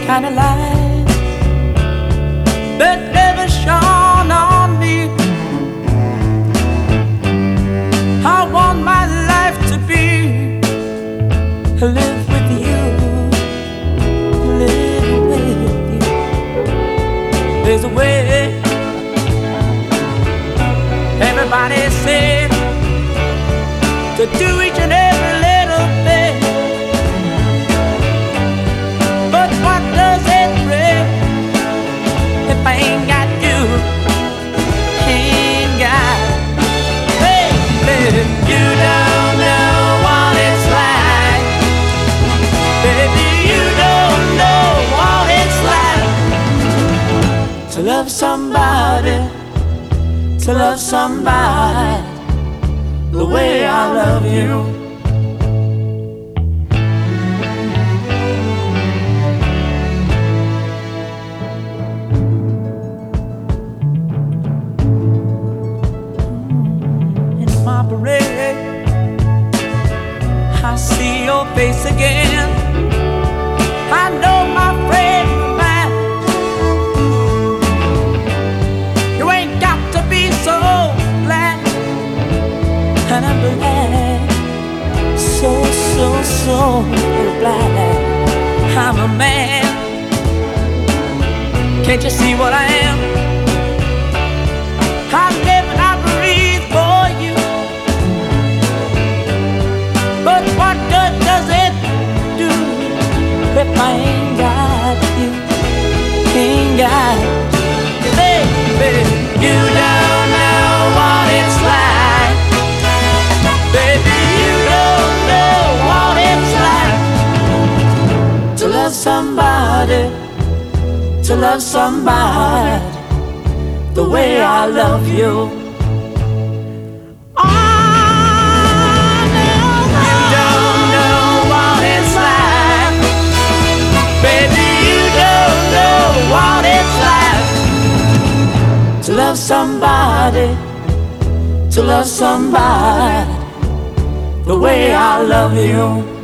kind of light that never shone on me. I want my life to be live with you, live with you. There's a way. Everybody said to do each and every little thing, but what does it bring if I ain't got you? Ain't got, baby, you don't know what it's like. Baby, you don't know what it's like to love somebody, to love somebody the way I love you. In my parade, I see your face again. I know my friend of mine, you ain't got to be so glad. And I'm glad, so glad I'm a man. Can't you see what I am? I live and I breathe for you. But what good does it do if I ain't got you? Ain't got you, baby. You don't know what it's like. Baby, you don't know what it's like to love somebody, to love somebody the way I love you. Oh, no, you don't know what it's like. Baby, you don't know what it's like to love somebody, to love somebody the way I love you.